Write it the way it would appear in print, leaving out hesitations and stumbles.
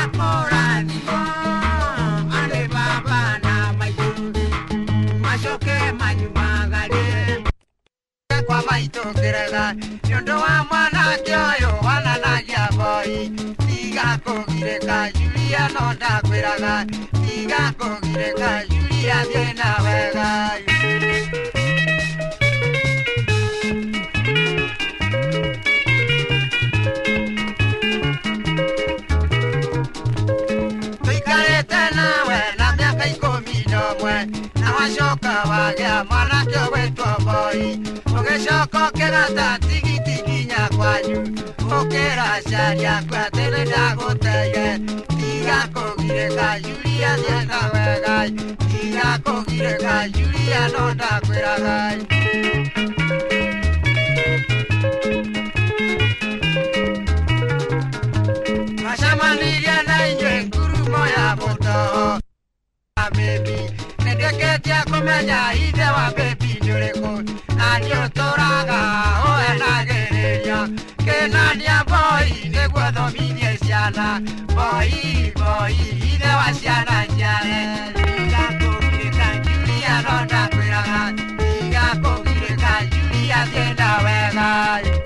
kũrathimwo arĩ baba na maitũ macoke manyumagare kwa maitũ kĩrega nĩũndũ wa mwanake ũyũ wananagia mboi tiga kũgirĩka Julia no ndakwĩraga tiga kũgirĩka Julia thiĩ na wega Wacoka wagĩa mwanake ũgwĩtwo mboi ũgĩcoka ũkĩgata tigiti nginya kwanyu ũkĩra aciari aku atĩ nĩndagũteire tiga kũgirĩka Julia thiĩ na wega tiga kũgirĩka Julia no ndakwĩraga macemanirie na inyuĩ ngurumo ya mũtoho baby nĩndĩkĩtie kũmenya ithe wa baby nĩ ũrĩkũ na nĩũtũraga ũhenagĩrĩria kĩnania mboi nĩguo thomithie ciana mboi ithe wa ciana ciare tiga kũgirĩka Julia no ndakwĩraga tiga kũgirĩka Julia thiĩ na wega